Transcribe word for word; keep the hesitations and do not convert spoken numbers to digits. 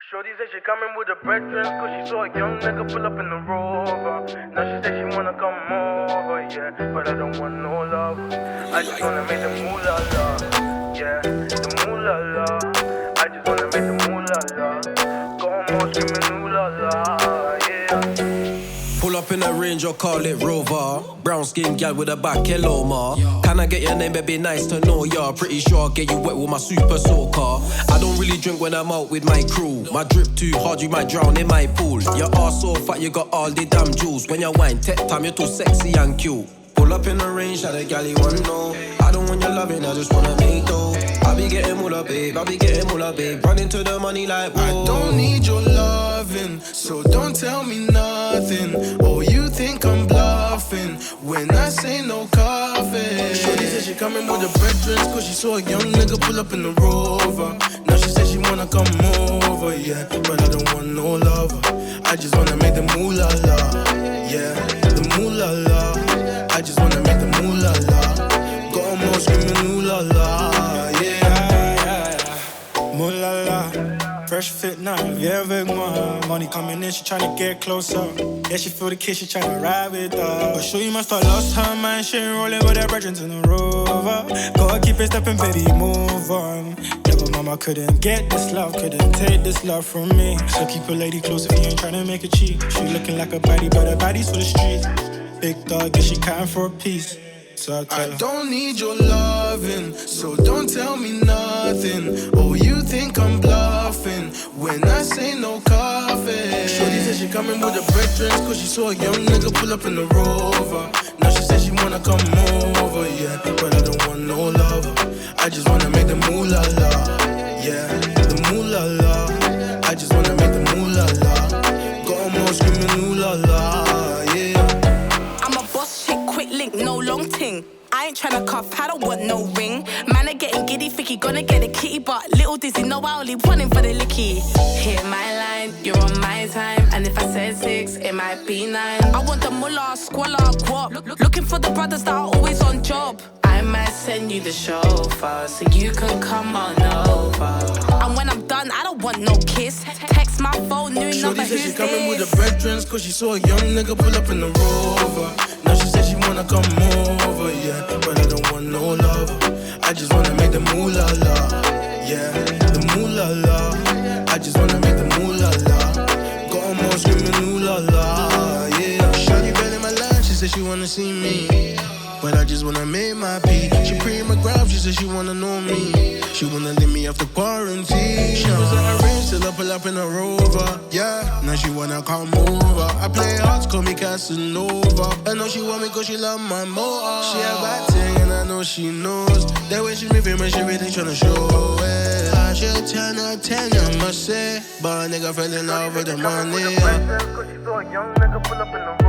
Shorty said she coming with her brethren, cause she saw a young nigga pull up in the Rover. Now she said she wanna come over, yeah, but I don't want no love. I just wanna make the moolah la, yeah, the moolah la. I just wanna make the moolah la. Go on more screaming ooh la la, yeah. Pull up in a Range or call it Rover. Brown skin gal with a back, hello ma. Can I get your name, baby? Nice to know ya. Pretty sure I'll get you wet with my super soaker. I don't really drink when I'm out with my crew. My drip too hard, you might drown in my pool. Your ass so fat, you got all the damn jewels. When you wine, tech time, you're too sexy and cute. Pull up in the range, that a gal you wanna know. I don't want your loving, I just wanna make dough. I be getting moolah, babe, I be getting moolah, babe. Running to the money like whoa. I don't need your loving, so don't tell me nothing. Oh, you think I'm bluffing when I say no coffee. Shorty said she coming with her brethren, cause she saw a young nigga pull up in the Rover. Now she said she wanna come over, yeah, but I don't want no lover. I just wanna make the moolah la, yeah, the moolah la. I just wanna make the moolah la. Go on more screaming ooh la la, yeah, yeah, yeah. Moolah la, fresh fit now, viens avec moi. Money coming in, she tryna get closer. Yeah, she feel the kiss, she tryna ride with us. But sure you must have lost her mind, she ain't rolling with her brethren in the Rover. Gotta keep it stepping, baby, move on. Never mama couldn't get this love, couldn't take this love from me. So keep a lady close if you ain't tryna make a cheat. She looking like a baddie, but her body's for the streets. Big dog, yeah, she counting for a piece. So I tell I her, don't need your loving, so don't tell me nothing. Oh, you think I'm bluffing when I say no coffee. Shorty said she coming with her brethren, cause she saw a young nigga pull up in the Rover. Now she said she wanna come over, yeah, but I don't want no lover. I just wanna make the moolah la, yeah, the moolah la. I just wanna make the moolah la. Go on more screaming ooh la la, yeah. I'm a boss chick, quick link, no long ting. I ain't tryna cuff, I don't want no ring. Man, are getting giddy, think he gonna get a kitty, but little dizzy, no, I only want him for the licky. Hit my line, you're on my time, and if I said six, it might be nine. I want the mullah, squalor, guap. Look, looking for the brothers that are always on job. I might send you the chauffeur, so you can come on over. And when I'm done, I don't want no kiss. Text my phone, new Shorty number, said who's she coming this? with her brethren, cause she saw a young nigga pull up in the Rover. Now she said she wanna come over, yeah, but I don't want no lover. I just wanna make the moolah la, yeah, the moolah la. I just wanna make the moolah la. Go on more screaming ooh la la, yeah. Shorty been in my life, she said she wanna see me, but I just wanna make my pee. She pre my grab, she said she wanna know me. She wanna let me off the quarantine. She was at her range till I pull up in a Rover, yeah. Now she wanna come over. I play hearts, call me Casanova. I know she want me cause she love my motor. She a bad thing and I know she knows. That way she moving, man, she really tryna show it. I should ten out of ten, I must say. But a nigga fell in love with the money, yeah. Cause she saw a young nigga pull up in the